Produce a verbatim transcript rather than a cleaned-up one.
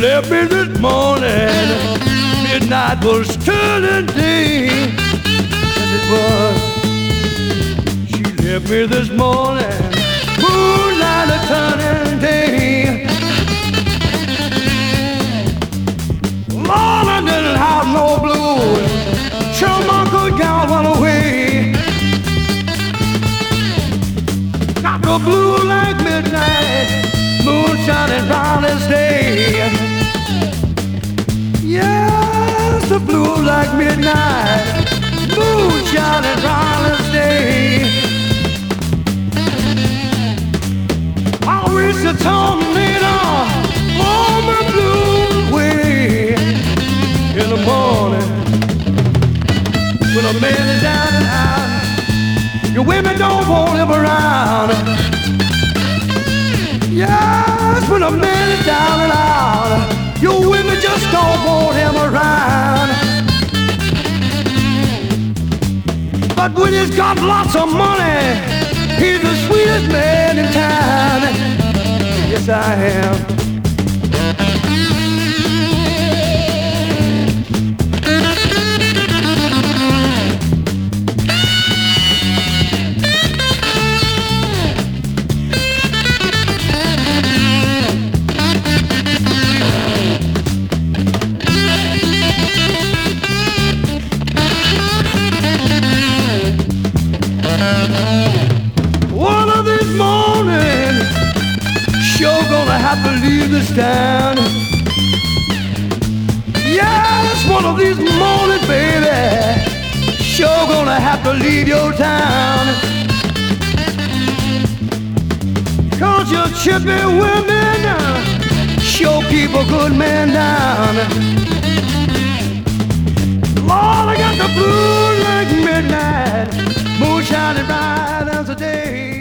left me this morning. Midnight was turning day. Yes, it was. She left me this morning. Moonlight a turning day. Lord, I didn't have no blues. Sure, my good gal went away. Got the blue like midnight, moon shining round as day. Yes, the blue like midnight, moon shining round as day. I wish the tornado on my blue way in the morning when a man is down and out. Your women don't want him around. Yes, when a man is down and out, your women just don't want him around. But when he's got lots of money, he's the sweetest man in town. Yes, I am. One of these mornings, sure gonna have to leave this town. Yes, one of these mornings, baby, sure gonna have to leave your town. Cause your chippy women sure keep a good man down. Lord, I got the blue like midnight, moon shining bright as the day.